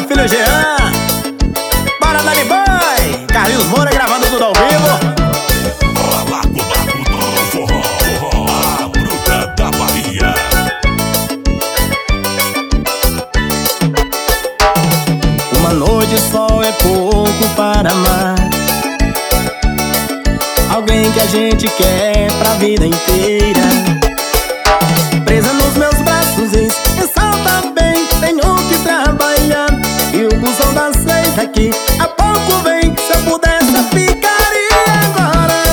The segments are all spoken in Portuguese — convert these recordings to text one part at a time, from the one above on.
filho Jean. Bora, Dani Boy. Carlinhos Moura gravando tudo ao vivo. A bruta da Bahia. Uma noite só é pouco para amar alguém que a gente quer pra vida inteira. Presa nos meus braços, exalta bem, tenho que trabalhar. E o busão das 6 aqui a pouco vem. Se eu pudesse eu ficaria agora.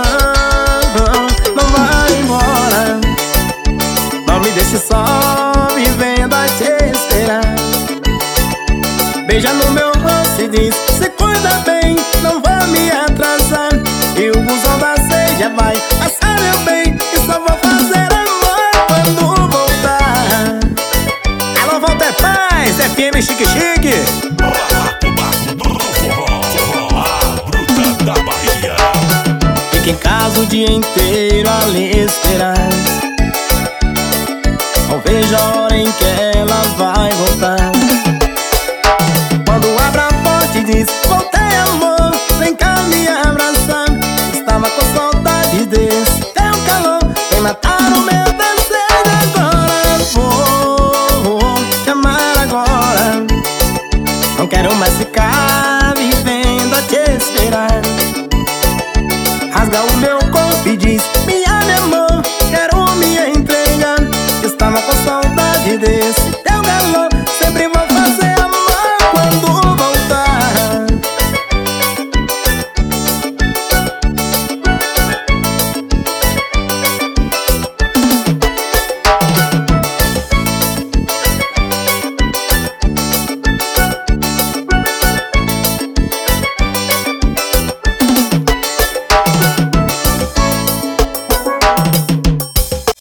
Não vai embora. Não me deixe só vivendo a te esperar. Beija no meu rosto e diz: se cuida bem, não vou me atrasar. E o busão da 6 já vai passar, meu bem, e só vou fazer amor quando voltar. Alô, Walter Paz, FM Chique Chique. A bruta da Bahia. Fica em casa o dia inteiro a lhe esperar. Não vejo a hora